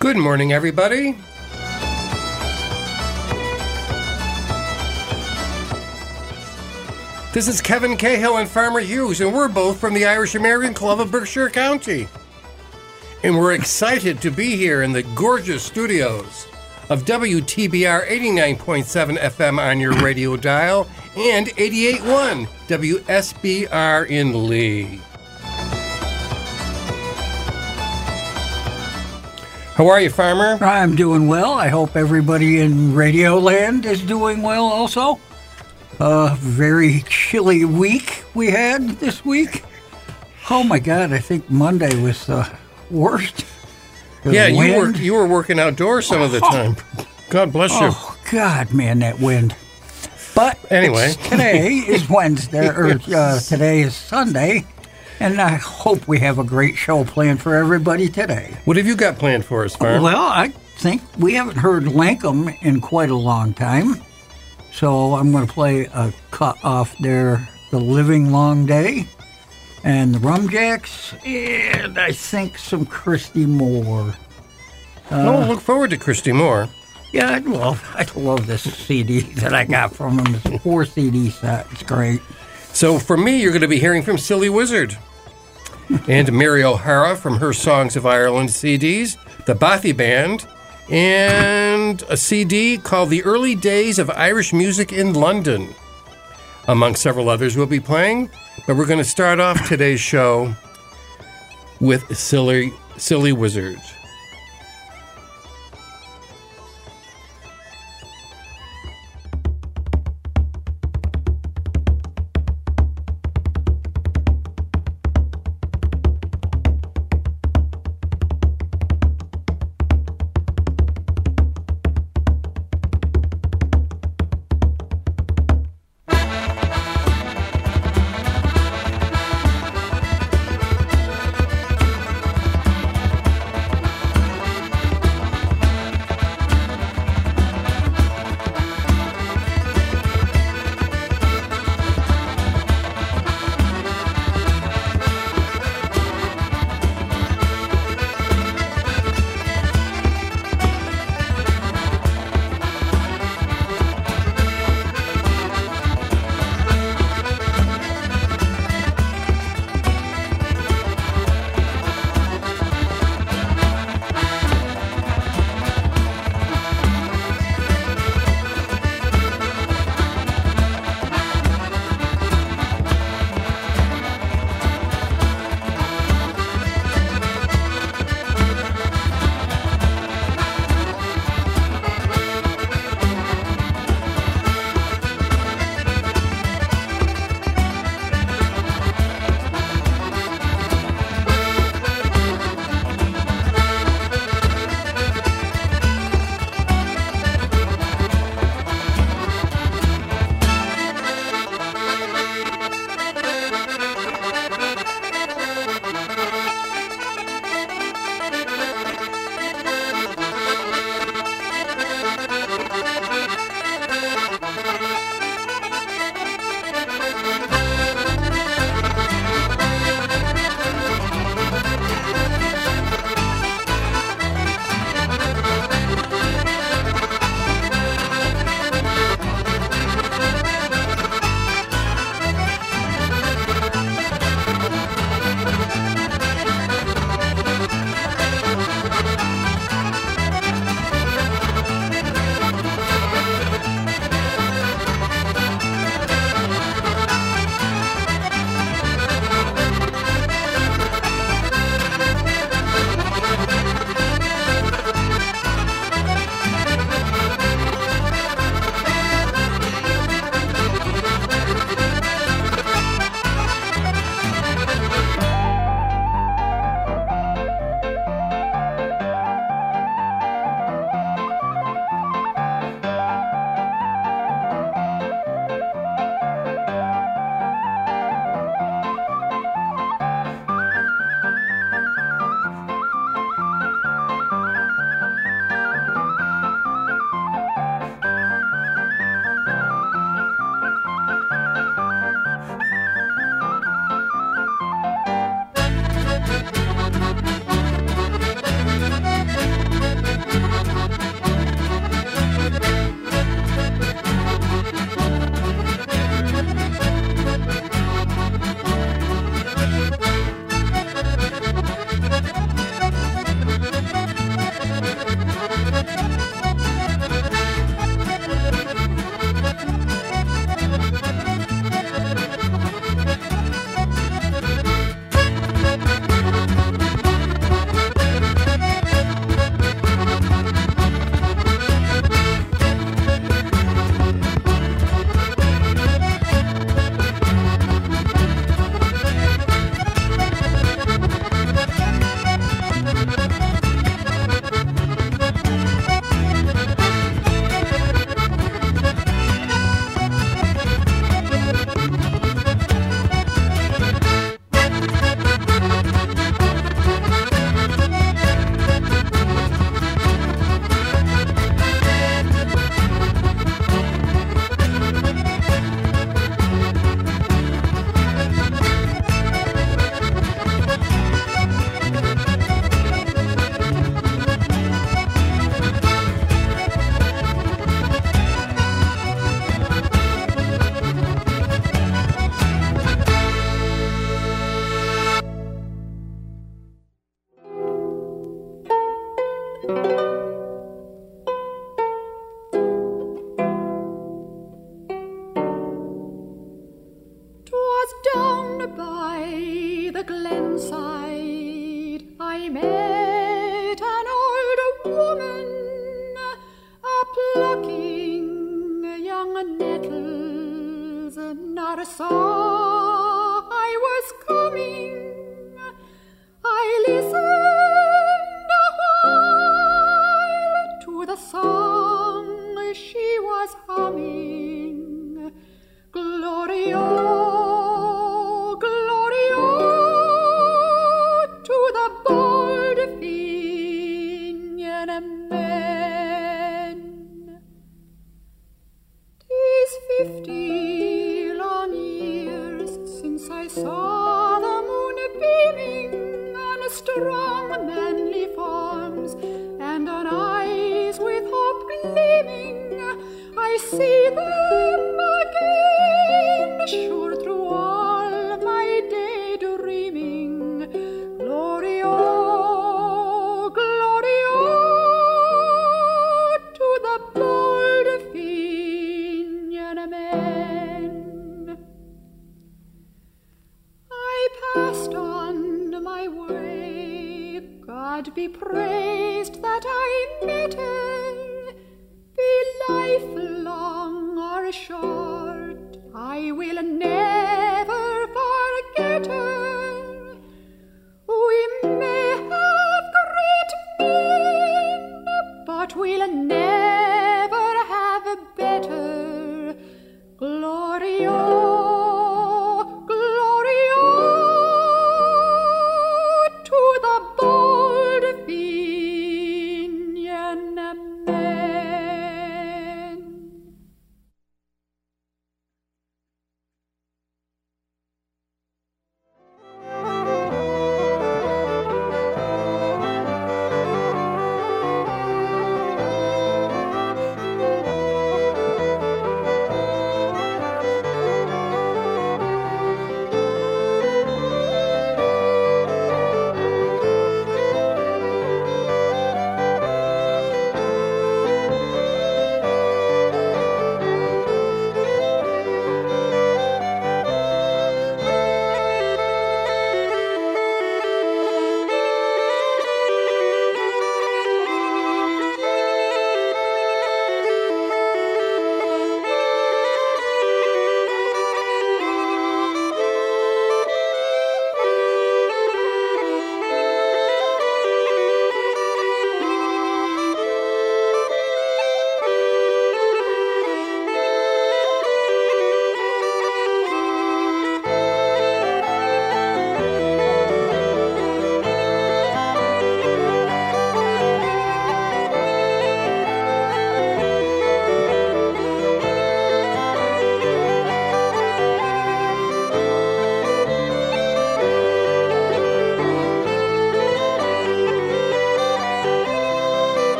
Good morning, everybody. This is Kevin Cahill and Farmer Hughes, and we're both from the Irish American Club of Berkshire County. And we're excited to be here in the gorgeous studios of WTBR 89.7 FM on your radio dial and 88.1 WSBR in Lee. How are you, Farmer? I'm doing well. I hope everybody in Radio Land is doing well also. A very chilly week we had this week. Oh my God, I think Monday was the worst. Yeah, you were working outdoors some of the time. God bless you. Oh God, man, that wind. But anyway, today is Wednesday, or today is Sunday, and I hope we have a great show planned for everybody today. What have you got planned for us, Farm? Well, I think we haven't heard Lankum in quite a long time. So I'm going to play a cut off there, The Living Long Day, and the Rumjacks, and I think some Christy Moore. Look forward to Christy Moore. Yeah, I love this CD that I got from him. It's a 4-CD set. It's great. So for me, you're going to be hearing from Silly Wizard and Mary O'Hara from her Songs of Ireland CDs, the Bothy Band, and a CD called The Early Days of Irish Music in London, among several others we'll be playing. But we're going to start off today's show with Silly Wizard. mountainside I met an old woman, a-plucking young nettles. Not saw I was coming. I listened a while to the song she was humming. Gloria, Gloria, to the bold Fenian men. 'Tis 50 long years since I saw the moon beaming on strong manly forms and on eyes with hope gleaming. I see them again, sure through all my daydreaming. Gloria, Gloria, to the bold Fenian men. I passed on my way, God be praised that I met her. Be life long or short, I will never forget her. We may have great men, but we'll never have better. Gloria, Gloria, to the bold Fenian men.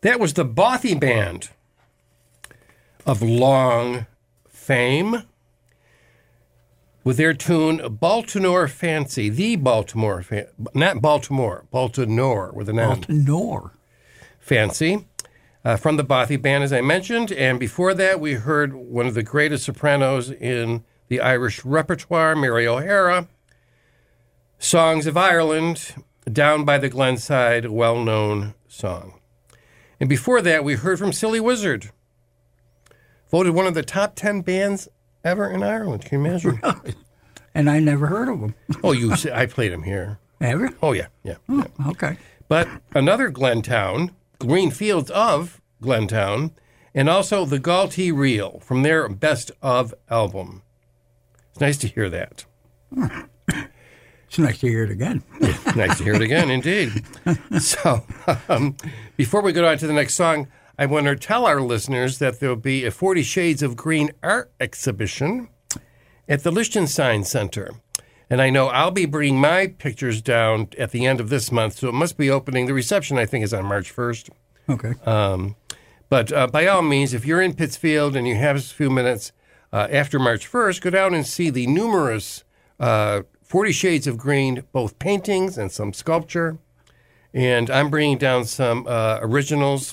That was the Bothy Band of long fame with their tune Baltimore Fancy. The Baltimore, not Baltimore, Baltimore with an N. Baltimore. Fancy. From the Bothy Band, as I mentioned. And before that, we heard one of the greatest sopranos in the Irish repertoire, Mary O'Hara. Songs of Ireland, Down by the Glenside, a well-known song. And before that, we heard from Silly Wizard, voted one of the top 10 bands ever in Ireland. Can you imagine? And I never heard of them. Oh, I played them here. Have you? Oh, yeah. Oh, okay. But another Glentown, Green Fields of Glentown, and also the Galtee Reel from their Best Of album. It's nice to hear that. It's nice to hear it again. Nice to hear it again, indeed. So, before we go on to the next song, I want to tell our listeners that there will be a 40 Shades of Green art exhibition at the Liechtenstein Center. And I know I'll be bringing my pictures down at the end of this month, so it must be opening. The reception, I think, is on March 1st. Okay. But by all means, if you're in Pittsfield and you have a few minutes after March 1st, go down and see the numerous 40 Shades of Green, both paintings and some sculpture. And I'm bringing down some originals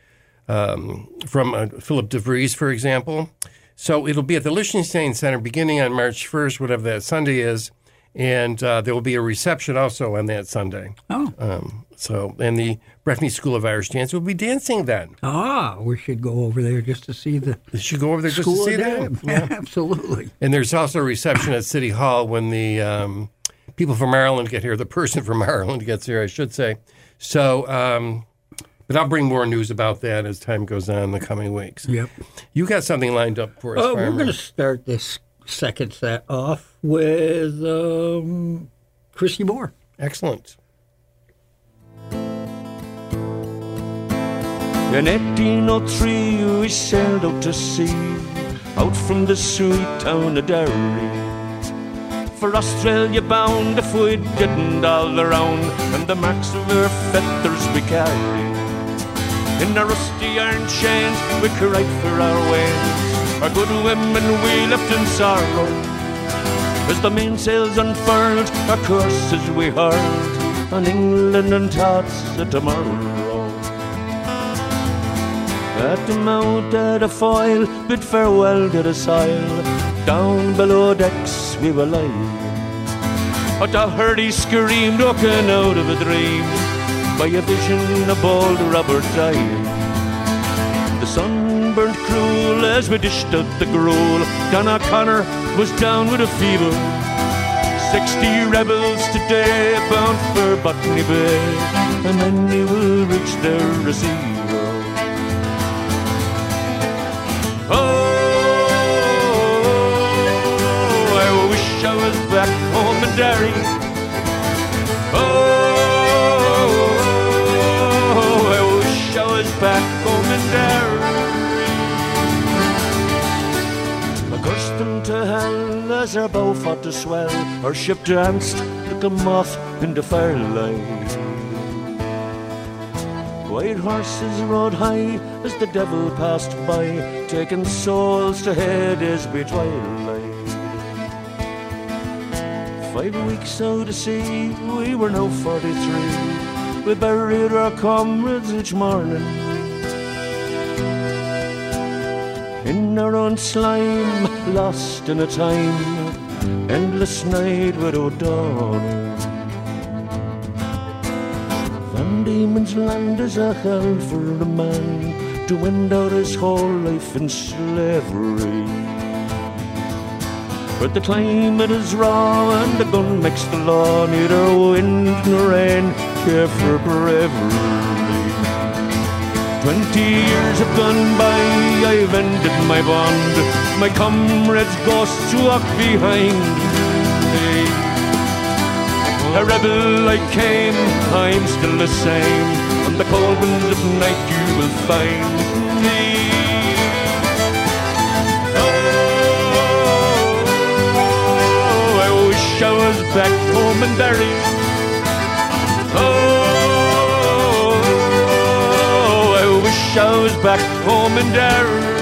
from Philip de Vries, for example. So it'll be at the Liechtenstein Center beginning on March 1st, whatever that Sunday is. And there will be a reception also on that Sunday. Oh. And the Breffni School of Irish Dance will be dancing then. We should go over there just to see the You should go over there just School to see of that. Dance. Yeah. Absolutely. And there's also a reception at City Hall when the people from Ireland get here, the person from Ireland gets here, I should say. So, but I'll bring more news about that as time goes on in the coming weeks. Yep. You got something lined up for us, We're Farmer. going to start this second set off with Christy Moore. Excellent. In 1803 we sailed out to sea, out from the sweet town of Derry. For Australia bound if we didn't all around, and the marks of our feathers we carried. In our rusty iron chains we cried for our ways, our good women we left in sorrow. As the mainsails unfurled, our courses we hurled on England and thoughts of tomorrow. At the mount of the foil, bid farewell to the soil. Down below decks we were lying. But I heard he screamed, woken out of a dream, by a vision of bold Robert dying. The sun burnt cruel as we dished out the gruel. Don O'Connor was down with a fever. 60 rebels today bound for Botany Bay, and many will reach their receiver. I was back home in Derry. I wish I was back home in Derry. I cursed them to hell as our bow fought to swell. Our ship danced like a moth in the firelight. White horses rode high as the devil passed by, taking souls to Hades by twilight. 5 weeks out to sea, we were now 43. We buried our comrades each morning in our own slime, lost in a time, endless night without dawning. Van Diemen's Land is a hell for a man to end out his whole life in slavery. But the climate is raw and the gun makes the law. Neither wind nor rain care for bravery. 20 years have gone by, I've ended my bond. My comrades' ghosts walk behind me. A rebel I came, I'm still the same. On the cold winds of night you will find me. I was back home in Derry. I wish I was back home in Derry.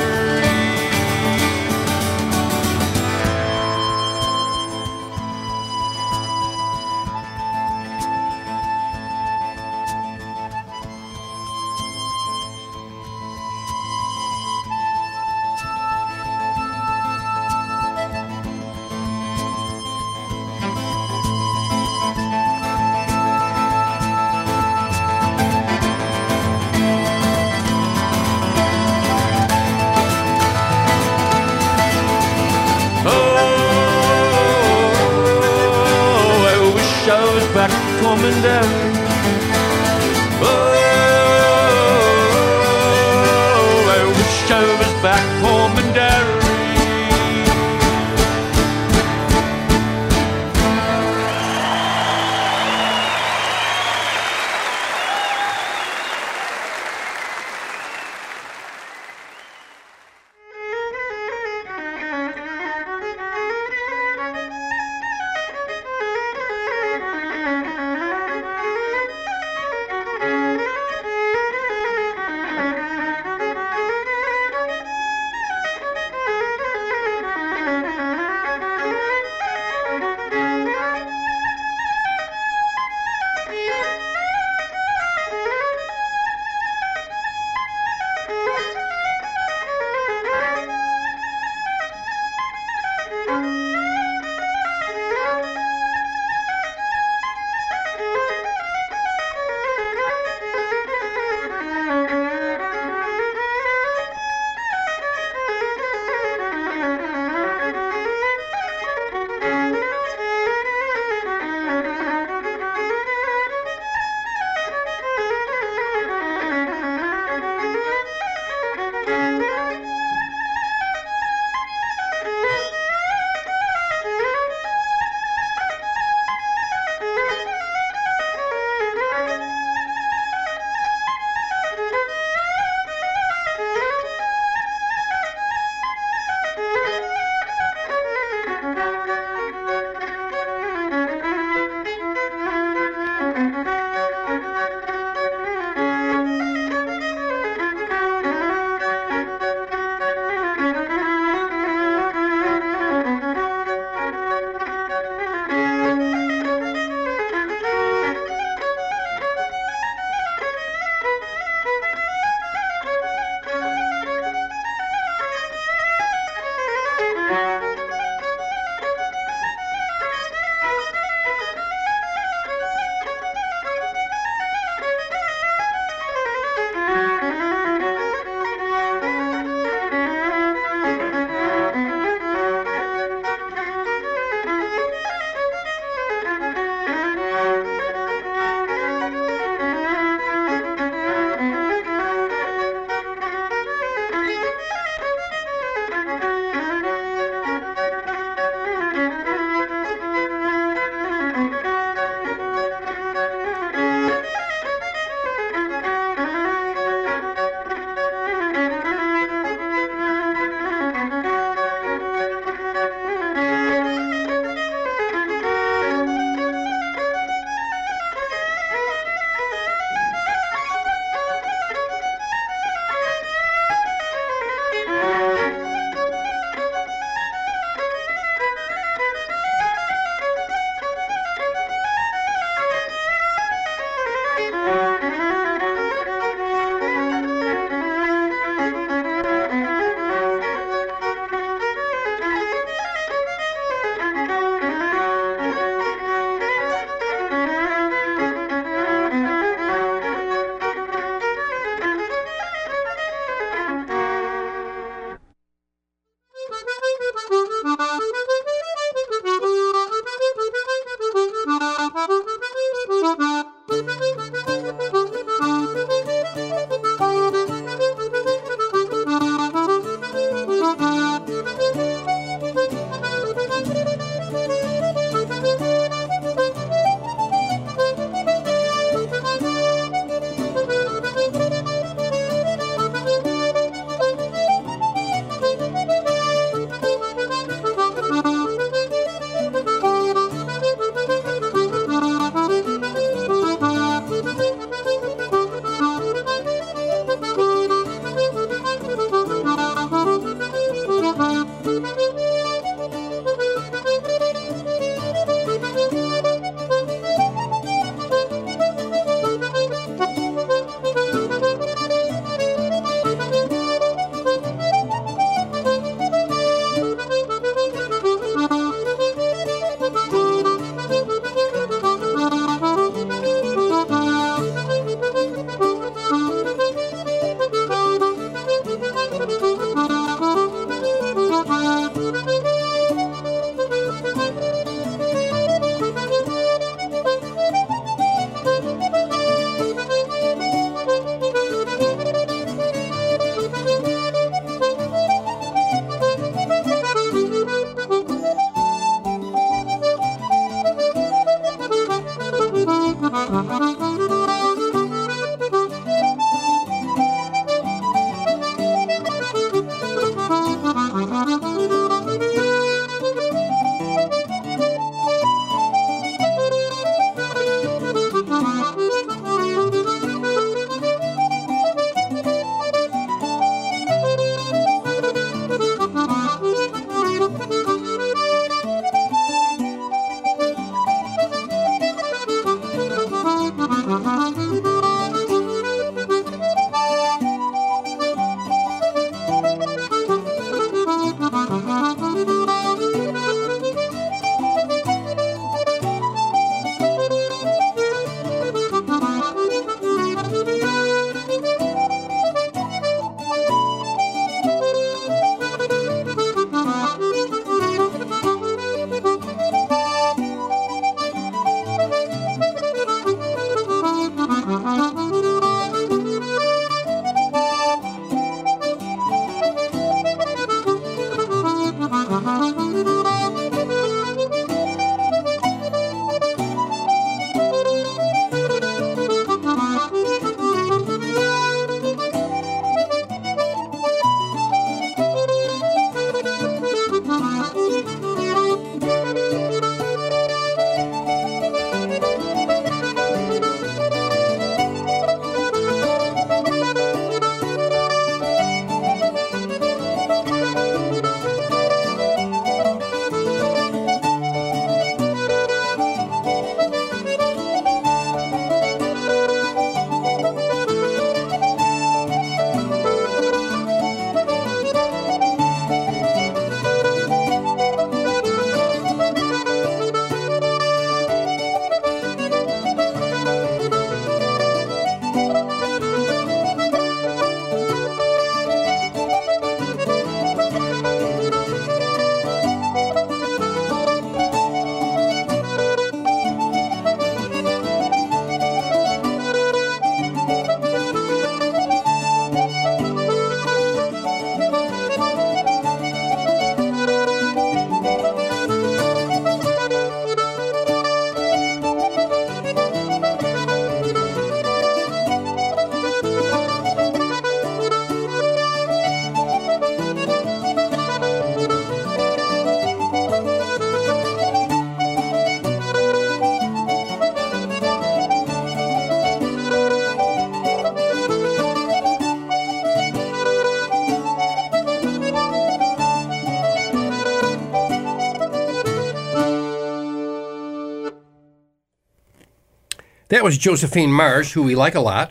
That was Josephine Marsh, who we like a lot.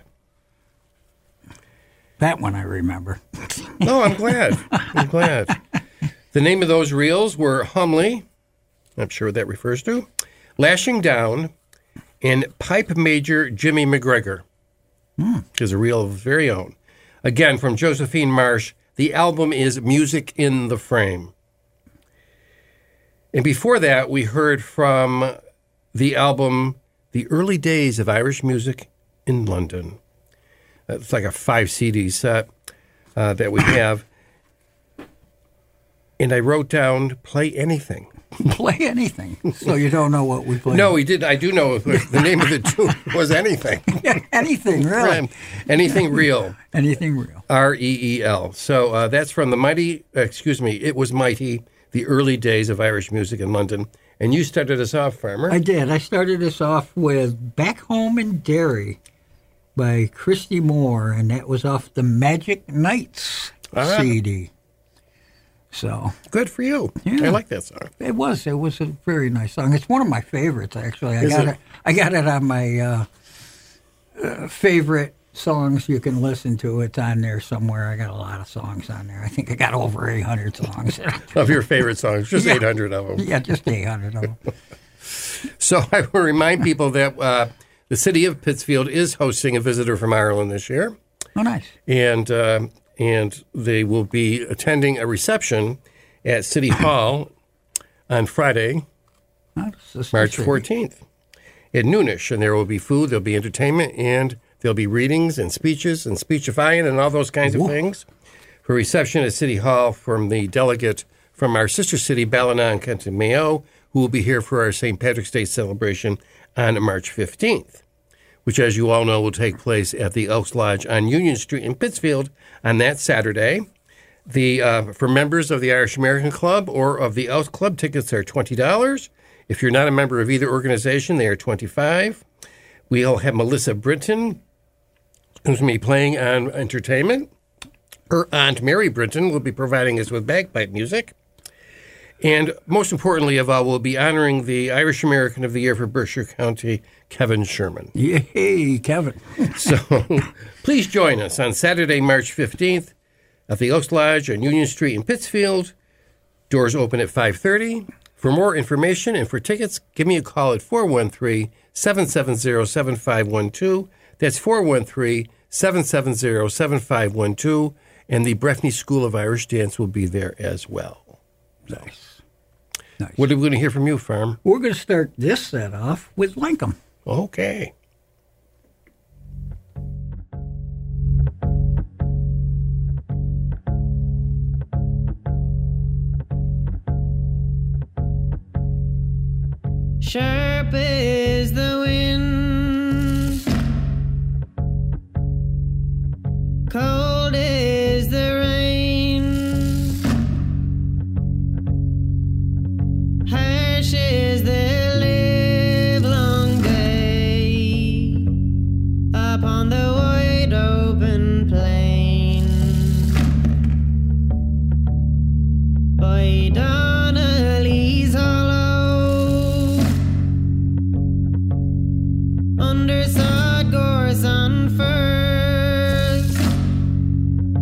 That one I remember. Oh, I'm glad. I'm glad. The name of those reels were Humley, I'm sure what that refers to, Lashing Down, and Pipe Major Jimmy McGregor, which is a reel of his very own. Again, from Josephine Marsh, the album is Music in the Frame. And before that, we heard from the album The Early Days of Irish Music in London. It's like a 5 CD set that we have. And I wrote down, play anything. Play anything. So you don't know what we played. No, we did. I do know the name of the tune was Anything. Anything, really. Anything Real. Anything Real. REEL. So that's from It Was Mighty, The Early Days of Irish Music in London. And you started us off, Farmer. I did. I started us off with Back Home in Derry by Christy Moore, and that was off the Magic Nights CD. So good for you. Yeah. I like that song. It was a very nice song. It's one of my favorites, actually. I got it on my favorite songs you can listen to. It's on there somewhere. I got a lot of songs on there. I think I got over 800 songs. Of your favorite songs, just 800 of them. Yeah, just 800 of them. So I will remind people that the city of Pittsfield is hosting a visitor from Ireland this year. Oh, nice. And they will be attending a reception at City Hall on Friday, March 14th at noonish. And there will be food, there'll be entertainment, and there'll be readings and speeches and speechifying and all those kinds of things for reception at City Hall from the delegate from our sister city, Ballina and County Mayo, who will be here for our St. Patrick's Day celebration on March 15th. Which, as you all know, will take place at the Elks Lodge on Union Street in Pittsfield on that Saturday. For members of the Irish American Club or of the Elks Club, tickets are $20. If you're not a member of either organization, they are $25. We'll have Melissa Brinton, who's going to be playing on entertainment. Her Aunt Mary Brinton will be providing us with bagpipe music. And most importantly of all, we'll be honoring the Irish American of the Year for Berkshire County, Kevin Sherman. Yay, Kevin. So please join us on Saturday, March 15th at the Elks Lodge on Union Street in Pittsfield. Doors open at 5:30. For more information and for tickets, give me a call at 413-770-7512. That's 413-770-7512. And the Breffni School of Irish Dance will be there as well. Nice. What are we going to hear from you, Farm? We're going to start this set off with Lincoln. Okay. Sharp is the wind, cold is the rain, harsh is the livelong day upon the wide open plain. By Donnelly's Hollow, under sod gorse and firs,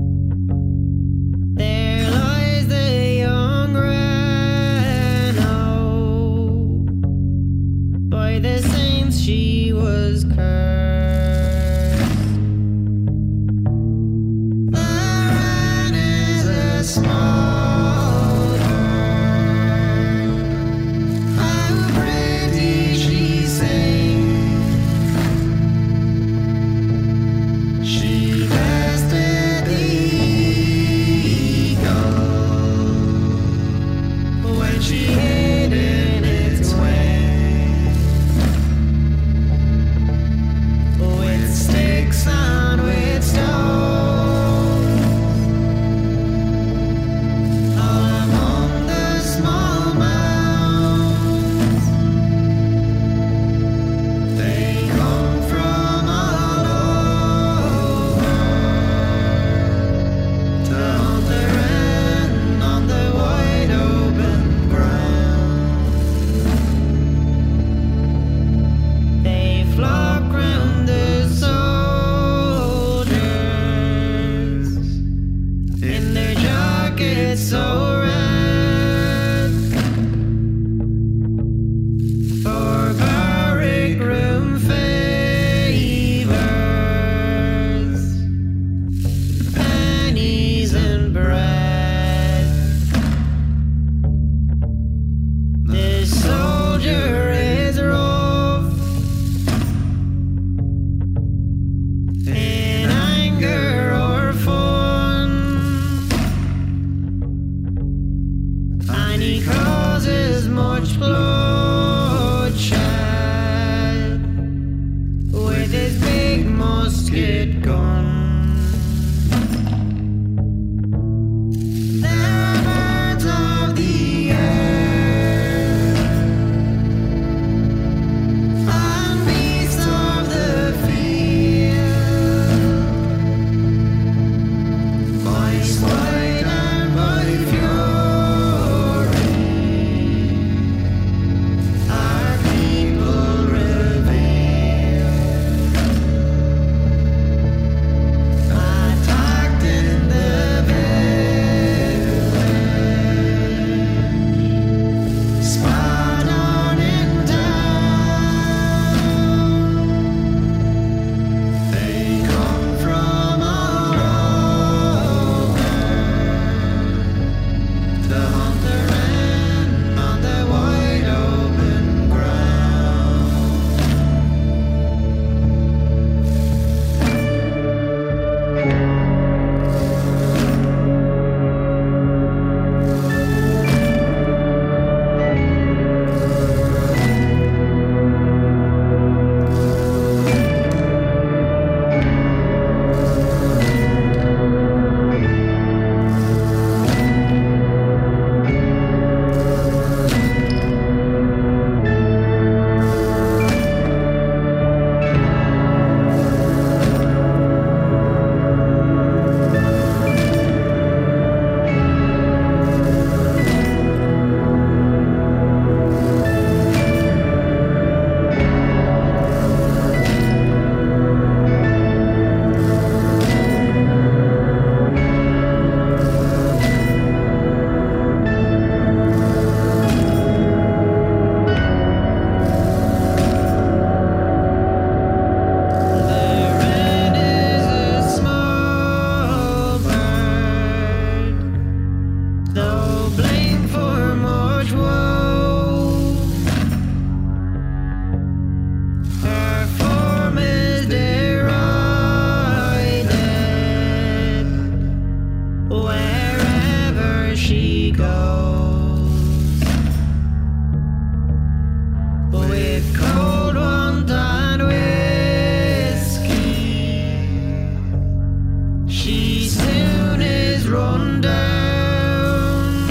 run down.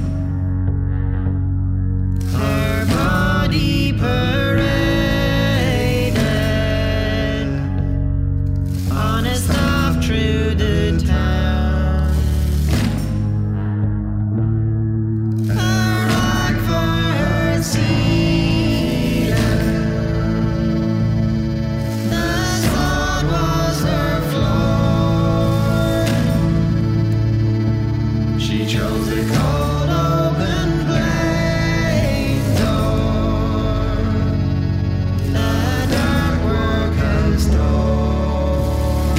Her body paraded, honest off through the town. A rock for her ceiling, the sod was her floor. She chose a cold open plain door, the dark worker's door,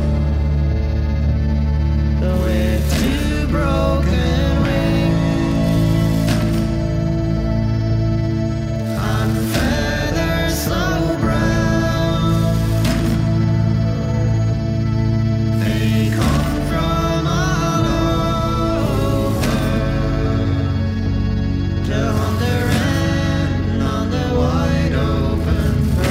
with two broken wings on feathers so brown. They come from all over to hunt the wren on the wide open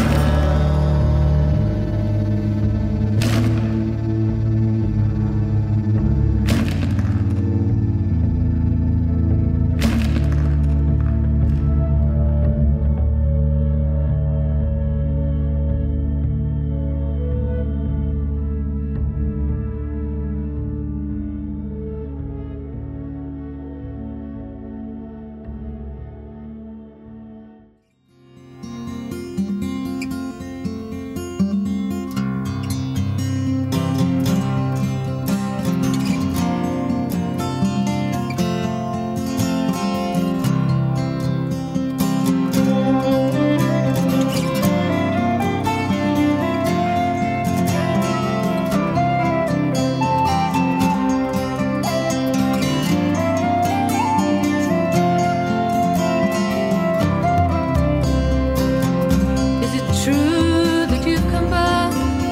Is it true that you've come back?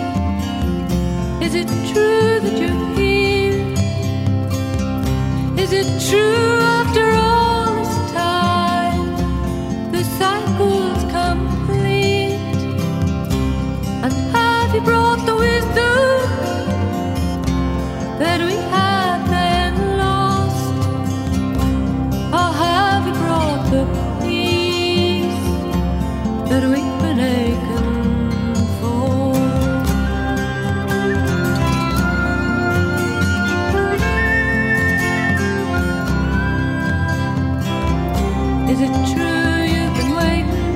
Is it true that you're here? Is it true after all this time the cycle's complete? And have you brought the wisdom that we had then lost? Or have you brought the peace that we've been aching for? Is it true you've been waiting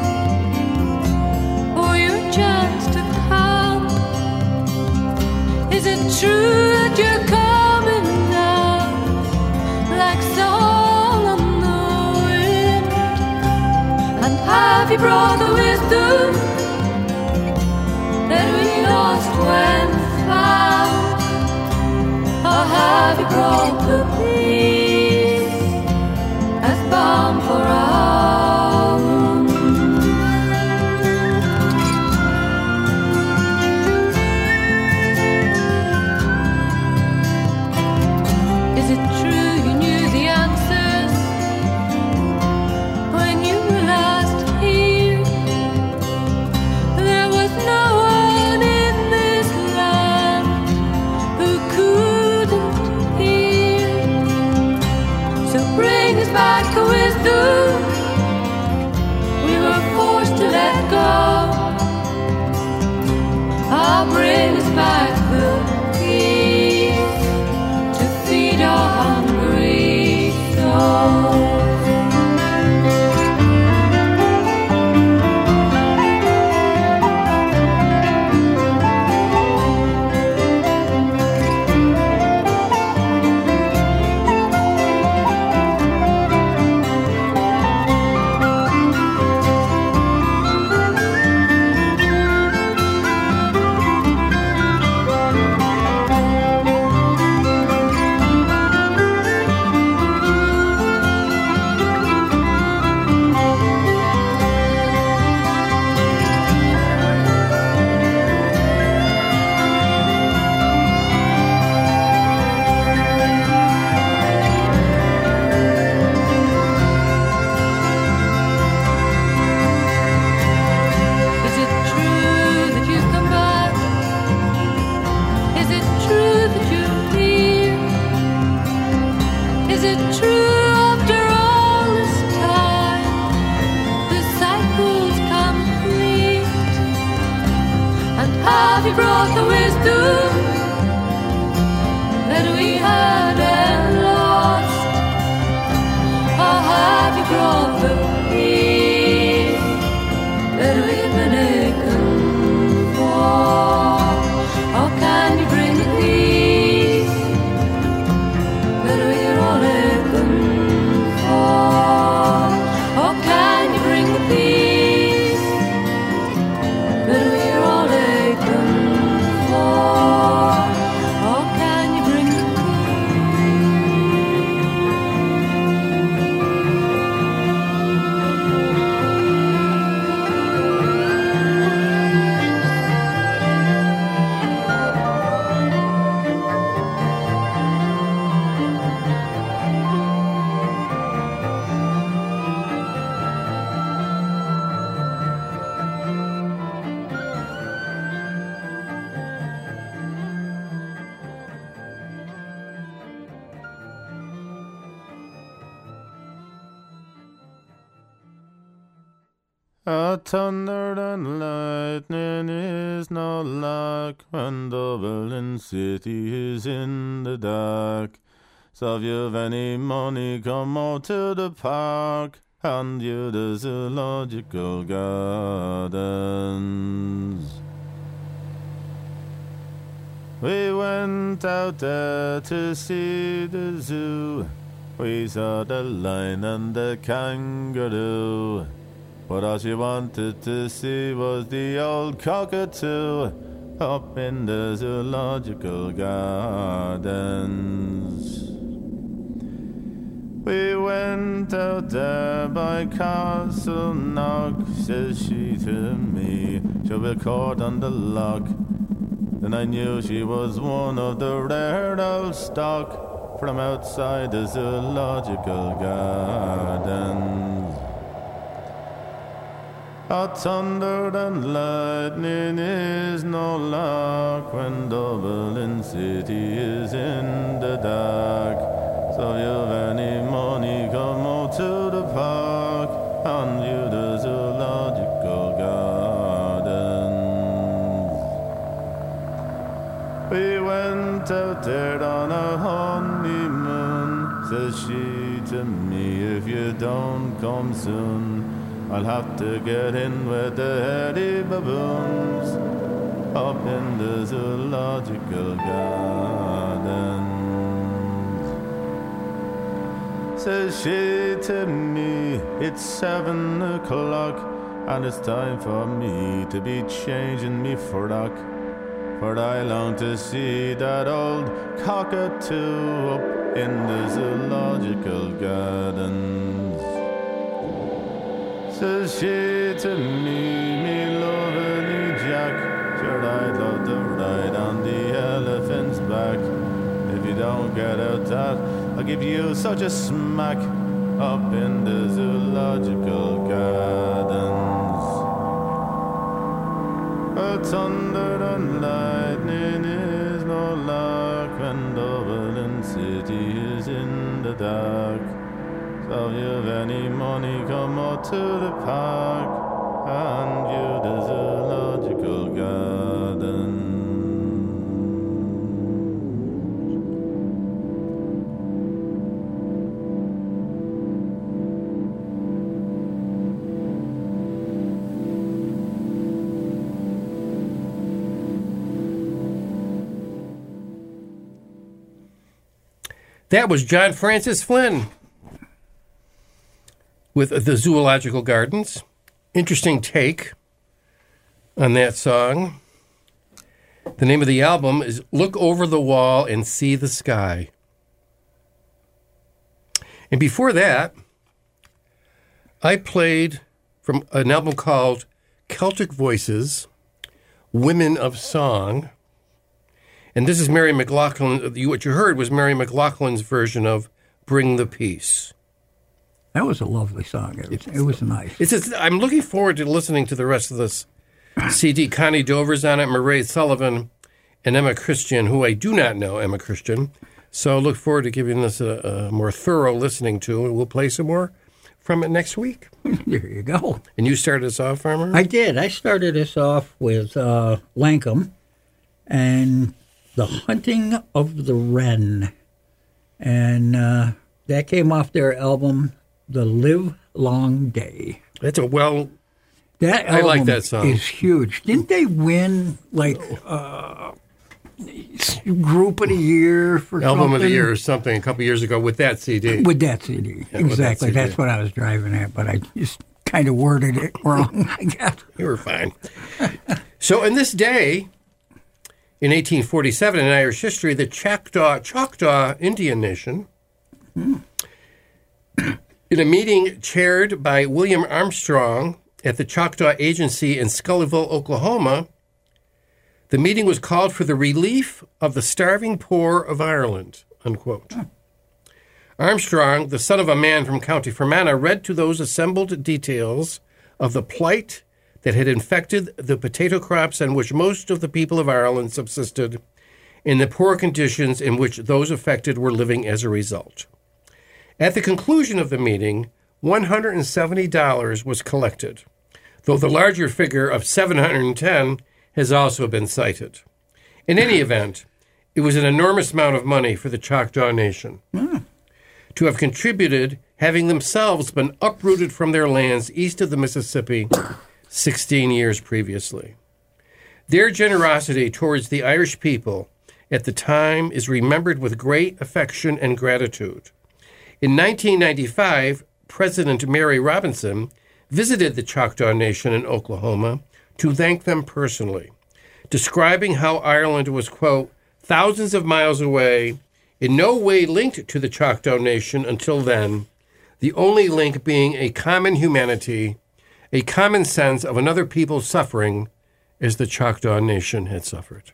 for your chance to come? Is it true that you're coming now like song on the wind? And have you brought the wisdom that we lost when found? Or have you brought the peace as balm for our wounds? Is it true you knew the answers when you were last here? There was no one in this land who couldn't hear. So bring us back the wisdom we were forced to let go. Oh, bring us back the peace to feed our hungry souls. brought the wisdom that we had and lost? Or have you brought the peace that we've been aching for? Or can you bring the peace that we're all aching for? Or can you bring the peace that we're all aching for? Or can you bring the Thunder and lightning is no luck when Dublin City is in the dark. So if you've any money, come out to the park and view the zoological gardens. We went out there to see the zoo. We saw the lion and the kangaroo. But all she wanted to see was the old cockatoo up in the zoological gardens. We went out there by Castle Knock, says she to me. She'll be caught on the lock. Then I knew she was one of the rare old stock from outside the zoological gardens. A thunder and lightning is no luck when Dublin City is in the dark. So if you've any money, come out to the park and view the zoological gardens. We went out there on a honeymoon, says she to me, if you don't come soon, I'll have to get in with the hairy baboons up in the zoological gardens. Says she to me, it's 7 o'clock and it's time for me to be changing me frock. For I long to see that old cockatoo up in the zoological gardens. Says she to me lovely Jack, sure I'd love to ride on the elephant's back. If you don't get out that, I'll give you such a smack up in the zoological gardens. A thunder and lightning is no luck when Dublin City is in the dark. So if you've any money, come out to the park and view the zoological garden. That was John Francis Flynn with the Zoological Gardens. Interesting take on that song. The name of the album is Look Over the Wall and See the Sky. And before that, I played from an album called Celtic Voices, Women of Song. And this is Mary McLaughlin. What you heard was Mary McLaughlin's version of Bring the Peace. That was a lovely song. It was nice. I'm looking forward to listening to the rest of this CD. Connie Dover's on it, Murray Sullivan, and Emma Christian, who I do not know, Emma Christian. So I look forward to giving this a more thorough listening to, and we'll play some more from it next week. There you go. And you started us off, Farmer? I did. I started us off with Lankum, and The Hunting of the Wren. And that came off their album, The Live Long Day. That's a well. That I like album that song. is huge. Didn't they win, like, Group of the Year for Album something? of the Year or something a couple years ago with that CD. With that CD. Yeah, with that exactly. CD. That's what I was driving at, but I just kind of worded it wrong, I guess. You were fine. So, in this day, in 1847, in Irish history, the Choctaw Indian Nation, in a meeting chaired by William Armstrong at the Choctaw Agency in Scullyville, Oklahoma, the meeting was called for the relief of the starving poor of Ireland, unquote. Armstrong, the son of a man from County Fermanagh, read to those assembled details of the plight that had infected the potato crops on which most of the people of Ireland subsisted, and the poor conditions in which those affected were living as a result. At the conclusion of the meeting, $170 was collected, though the larger figure of $710 has also been cited. In any event, it was an enormous amount of money for the Choctaw Nation to have contributed, having themselves been uprooted from their lands east of the Mississippi 16 years previously. Their generosity towards the Irish people at the time is remembered with great affection and gratitude. In 1995, President Mary Robinson visited the Choctaw Nation in Oklahoma to thank them personally, describing how Ireland was, quote, thousands of miles away, in no way linked to the Choctaw Nation until then, the only link being a common humanity, a common sense of another people's suffering as the Choctaw Nation had suffered.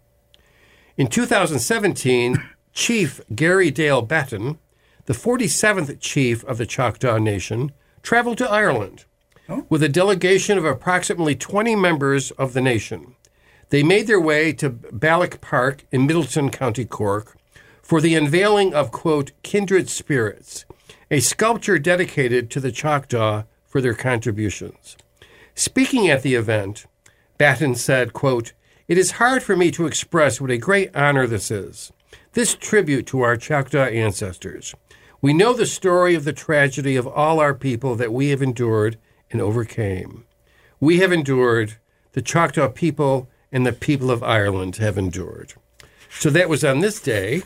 In 2017, Chief Gary Dale Batten, the 47th chief of the Choctaw Nation, traveled to Ireland with a delegation of approximately 20 members of the nation. They made their way to Balloch Park in Middleton, County Cork, for the unveiling of, quote, Kindred Spirits, a sculpture dedicated to the Choctaw for their contributions. Speaking at the event, Batten said, quote, it is hard for me to express what a great honor this is, this tribute to our Choctaw ancestors. We know the story of the tragedy of all our people that we have endured and overcame. We have endured, the Choctaw people and the people of Ireland have endured. So that was on this day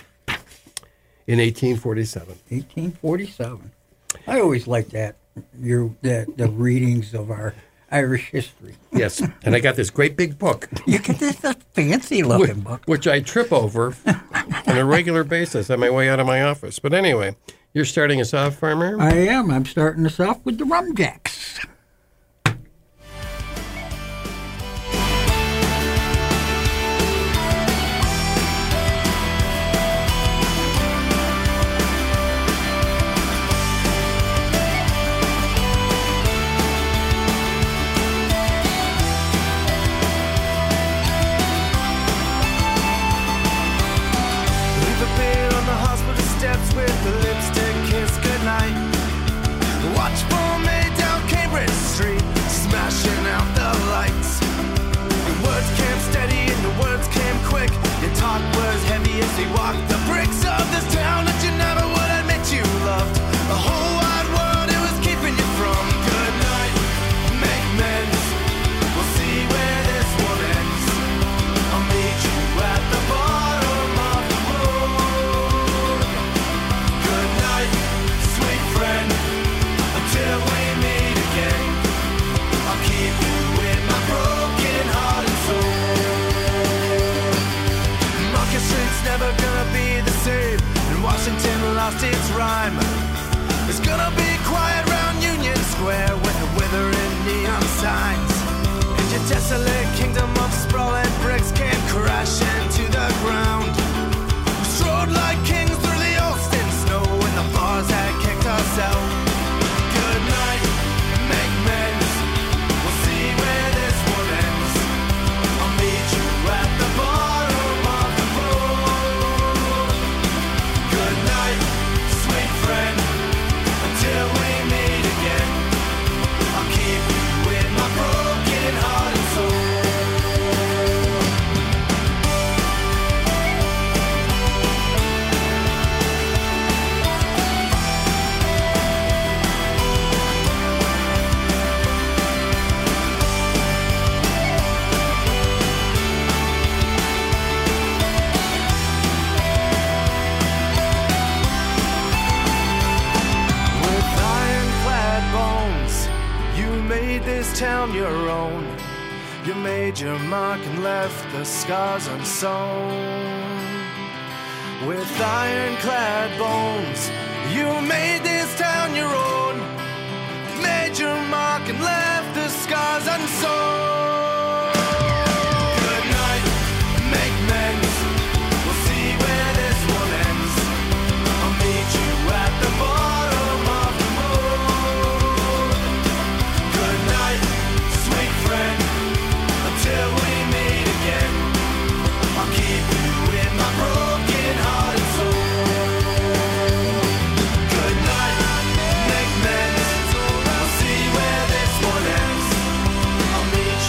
in 1847. 1847. I always like that, the readings of our Irish history. Yes, and I got this great big book, You get this fancy-looking book. which I trip over on a regular basis on my way out of my office. But anyway, you're starting us off, Farmer? I am. I'm starting us off with the Rum Jacks. Leave a bed on the hospital steps with the lipstick kiss goodnight. Watch for me down Cambridge Street, smashing out the lights. The words came steady and the words came quick. Your talk was heavy as we walked the bricks of this town that you never would admit you loved. The whole wide world it was keeping you from. Good night, make amends. We'll see where this one ends. I'll meet you at the bottom of the road. Good night, sweet friend, until we meet again. I'll keep you in my broken heart and soul. Market Street's never gonna be the same, and Washington lost its rhyme. It's gonna be quiet round Union Square with the withering neon signs. And your desolate kingdom of sprawling bricks came crashing to the ground. We strode like kings through the Austin snow when the bars had kicked us out. Good night, make amends. We'll see where this one ends. I'll meet you at the bottom of the road. Good night, sweet friend, town your own. You made your mark and left the scars unsown. With ironclad bones, you made this town your own. Made your mark and left the scars unsown. Good night, make amends. We'll see where this one ends. I'll meet you at the bottom of the road. Good night, sweet friend, until we meet again. I'll keep you in my broken heart and soul. Good night, make amends. We'll see where this one ends. I'll meet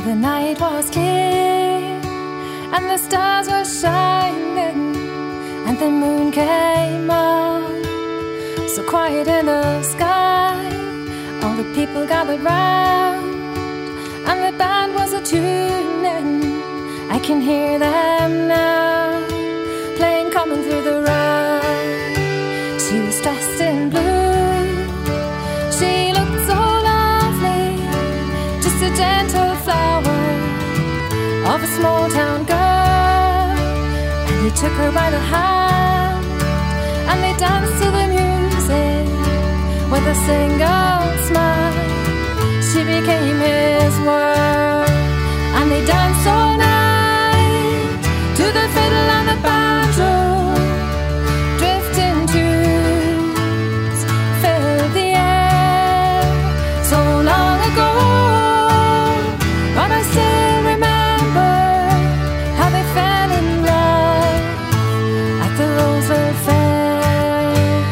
the night was clear and the stars were shining and the moon came on, so quiet in the sky. All the people gathered round and the band was a-tuning. I can hear them now, playing Coming Through the Road. She was dressed in blue, she looked so lovely, just a gentle flower of a small town girl. And he took her by the hand and they danced to the music with a single smile. She became his world, and they danced all night to the fiddle and the banjo. Drifting tunes filled the air so long ago, but I still remember how they fell in love at the Roseville Fair.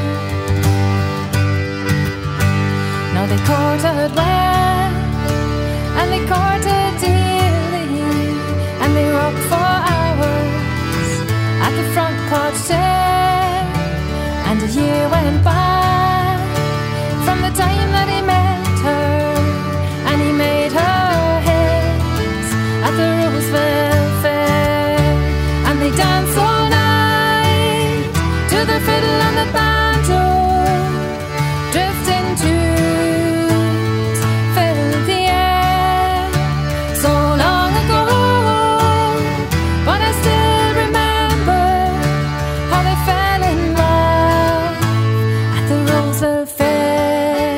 Now they courted well, and they courted dearly, and they rocked for hours at the front porch chair. And a year went by from the time that he met her, and he made her his at the Roseville Fair. And they danced all night to the fiddle and the banjo. Drifting tunes filled the air so long ago, but I still remember how they fell in love at the Roseville Fair.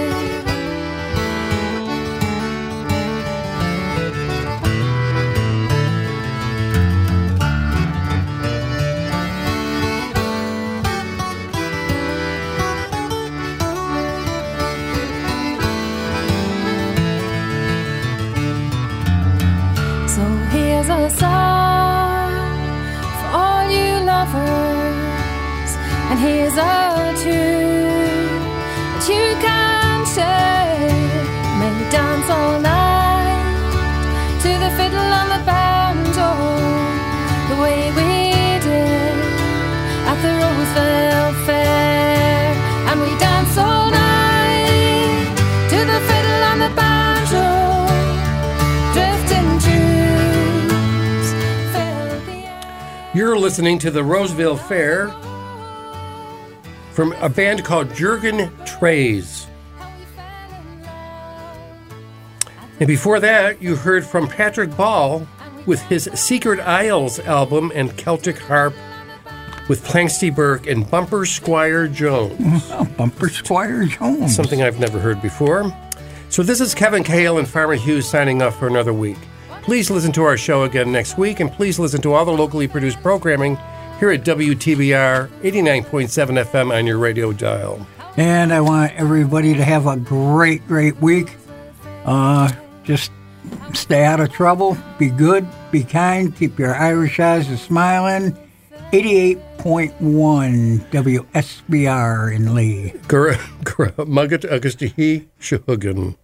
So here's a song for all you lovers, and here's a tune that you can share. May we dance all night to the fiddle and the banjo, the way we did at the Roseville Fair. And we dance all night to the fiddle and the banjo. Drifting tunes fill the air. You're listening to the Roseville Fair from a band called Jurgen Trays. And before that, you heard from Patrick Ball with his Secret Isles album and Celtic Harp with Planxty Burke and Bumper Squire Jones. Bumper Squire Jones. Something I've never heard before. So this is Kevin Cahill and Farmer Hughes signing off for another week. Please listen to our show again next week, and please listen to all the locally produced programming here at WTBR 89.7 FM on your radio dial. And I want everybody to have a great, great week. Just stay out of trouble, be good, be kind, keep your Irish eyes a-smiling. 88.1 WSBR in Lee. Mugget Augusti Shuhugan.